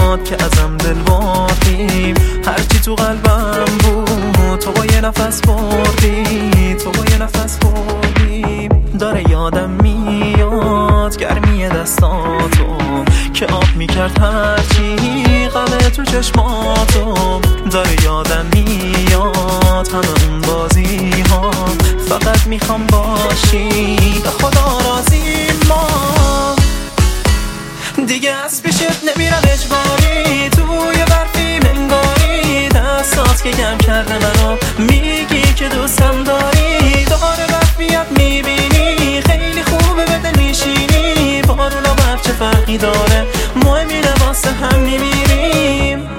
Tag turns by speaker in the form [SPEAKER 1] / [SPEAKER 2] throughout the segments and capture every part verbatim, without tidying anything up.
[SPEAKER 1] میاد که ازم دل بردی، هرچی تو قلبم بود تو با یه نفس بردی، تو با یه نفس بردی. داره یادم میاد گرمی دستاتو که آب میکرد هرچی غمه تو چشماتو. داره یادم میاد همه اون بازی ها، فقط میخوام باشی به خدا راضی. ما دیگه از پیشت نمیرم اجباری، توی برفی منگاری دستات که گم کرده منو، میگی که دوستم داری. داره برفیت میبینی خیلی خوبه به دل میشینی، بارون و برف چه فرقی داره، مهم اینه واسه هم میمیریم.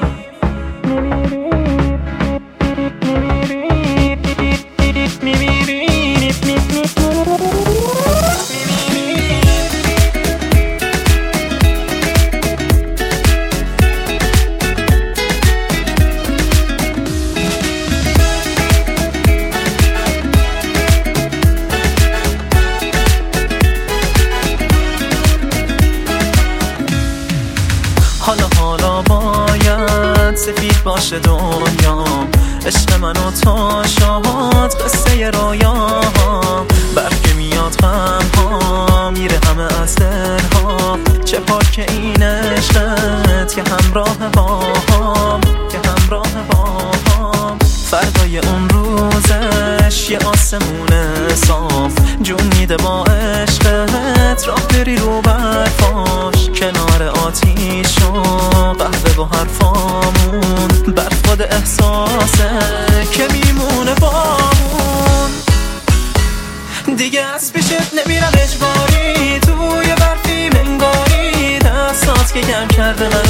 [SPEAKER 1] حالا حالا باید سفید باشه دنیام، عشق من و تا شاد قصه رویاها. برف که میاد غم ها میره همه از دل ها، چه پاک این عشقت که همراه باهام، که همراه باهام. فردای اون روزش یه آسمون صاف جون میده با عشقت، راه بری رو برفاش کنار آتیش و قهوه و حرفامون. برف خود احساسه که میمونه بامون، دیگه از پیشت نمیرم اجباری، توی برفی منگاری دستات که گم کرده من